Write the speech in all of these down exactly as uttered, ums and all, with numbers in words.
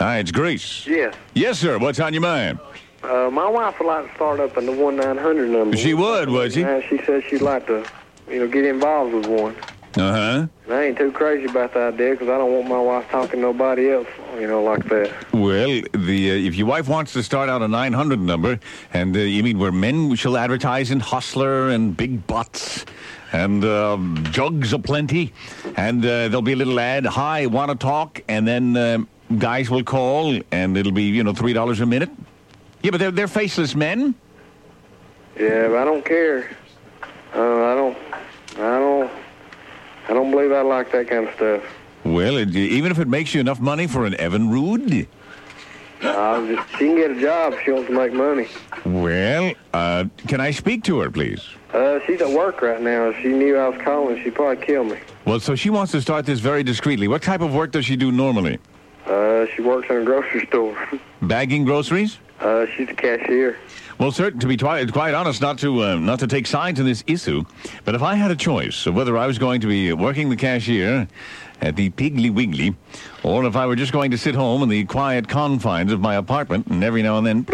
Hi, it's Grease. Yes. Yes, sir. What's on your mind? Uh, my wife would like to start up in the one nine hundred number. She would, would she? And she says she'd like to, you know, get involved with one. Uh-huh. And I ain't too crazy about the idea because I don't want my wife talking to nobody else, you know, like that. Well, the uh, if your wife wants to start out a nine hundred number, and uh, you mean where men shall advertise in Hustler and big butts and uh, jugs aplenty, and uh, there'll be a little ad, hi, want to talk, and then uh, guys will call, and it'll be, you know, three dollars a minute. Yeah, but they're, they're faceless men. Yeah, but I don't care. Uh, I don't, I don't, I don't believe I like that kind of stuff. Well, it, even if it makes you enough money for an Evan Rood. I'll just, she can get a job if she wants to make money. Well, uh, can I speak to her, please? Uh, she's at work right now. If she knew I was calling, she'd probably kill me. Well, so she wants to start this very discreetly. What type of work does she do normally? Uh, she works in a grocery store. Bagging groceries? Uh, she's a cashier. Well, sir, to be twi- quite honest, not to uh, not to take sides in this issue, but if I had a choice of whether I was going to be working the cashier at the Piggly Wiggly, or if I were just going to sit home in the quiet confines of my apartment and every now and then...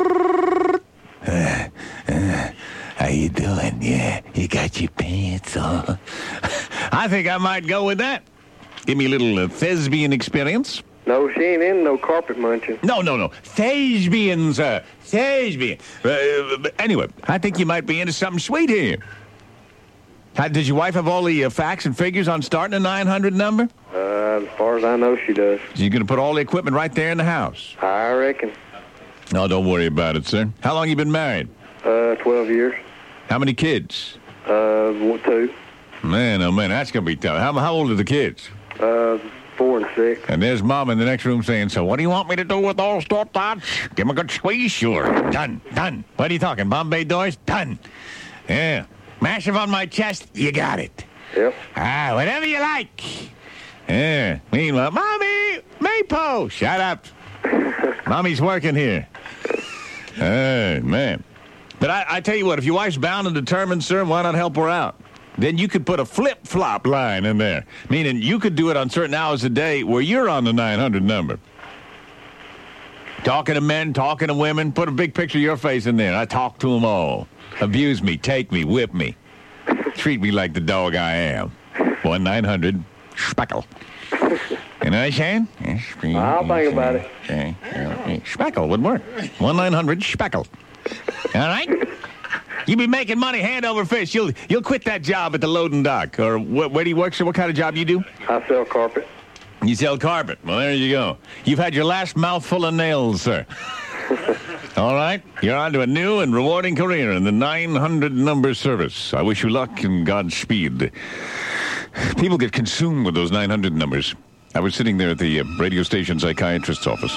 Uh, uh, how you doing? Yeah, you got your pants on. I think I might go with that. Give me a little uh, thespian experience. No, she ain't in no carpet munching. No, no, no. Thespian, sir. Thespian. Uh, but anyway, I think you might be into something sweet here. How, does your wife have all the uh, facts and figures on starting a nine hundred number? Uh, as far as I know, she does. So you're going to put all the equipment right there in the house? I reckon. No, don't worry about it, sir. How long you been married? Uh, twelve years. How many kids? Uh, one, two. Man, oh man, that's going to be tough. How, how old are the kids? Uh, four and six. And there's Mom in the next room saying, so what do you want me to do with those thoughts? Give him a good squeeze? Sure. Done. Done. What are you talking? Bombay doors? Done. Yeah. Massive on my chest? You got it. Yep. Ah, whatever you like. Yeah. Meanwhile, Mommy! Maypo! Shut up. Mommy's working here. Hey, man. But I, I tell you what, if your wife's bound and determined, sir, why not help her out? Then you could put a flip-flop line in there, meaning you could do it on certain hours a day where you're on the nine hundred number. Talking to men, talking to women, put a big picture of your face in there. I talk to them all. Abuse me, take me, whip me. Treat me like the dog I am. one nine hundred Speckle. You know what I'm saying? I'll think about it. Okay. Speckle would work. one nine hundred Speckle. All right? You be making money hand over fist. You'll you'll quit that job at the loading dock. Or wh- where do you work, sir? What kind of job you do? I sell carpet. You sell carpet. Well, there you go. You've had your last mouthful of nails, sir. All right? You're on to a new and rewarding career in the nine hundred number service. I wish you luck and Godspeed. People get consumed with those nine hundred numbers. I was sitting there at the uh, radio station psychiatrist's office.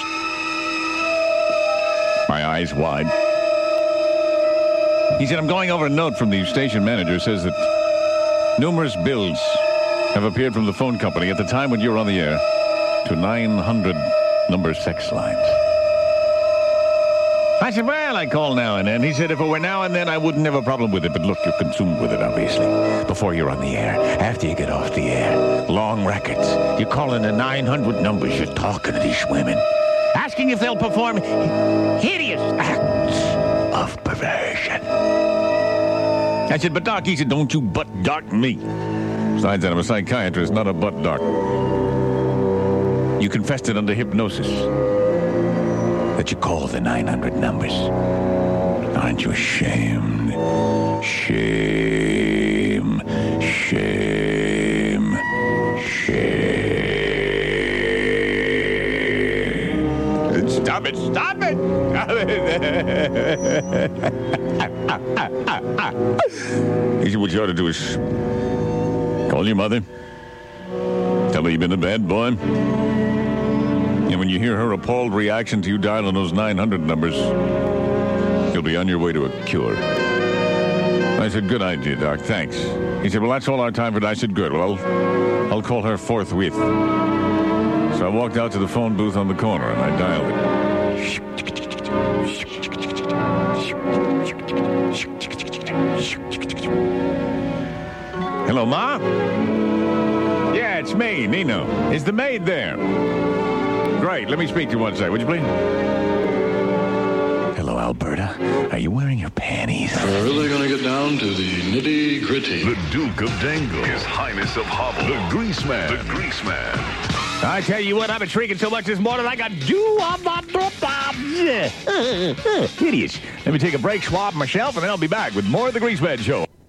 My eyes wide. He said, I'm going over a note from the station manager. Says that numerous bills have appeared from the phone company at the time when you were on the air to nine hundred number sex lines. I said, well, I call now and then. He said, if it were now and then, I wouldn't have a problem with it. But look, you're consumed with it, obviously. Before you're on the air, after you get off the air, long records. You're calling the nine hundred numbers. You're talking to these women, asking if they'll perform hideous acts of perversion. I said, but Doc, he said, don't you butt doc me. Besides that, I'm a psychiatrist, not a butt doc. You confessed it under hypnosis that you call the nine hundred numbers. Aren't you ashamed? Shame. Shame. Shame. Stop it. Stop it. He said, what you ought to do is call your mother. Tell her you've been a bad boy. And when you hear her appalled reaction to you dialing those nine hundred numbers, you'll be on your way to a cure. I said, good idea, Doc. Thanks. He said, well, that's all our time for it. I said, good. Well, I'll, I'll call her forthwith. So I walked out to the phone booth on the corner, and I dialed it. Hello, Ma? Yeah, it's me, Nino. Is the maid there? Great. Let me speak to you one second, would you please? Hello, Alberta. Are you wearing your panties? We're really going to get down to the nitty-gritty. The Duke of Dangle. His Highness of Hobble. The Greaseman. The Greaseman. I tell you what, I've been shrieking so much this morning, I got idiots. Let me take a break, swab myself, and then I'll be back with more of the Greaseman Show.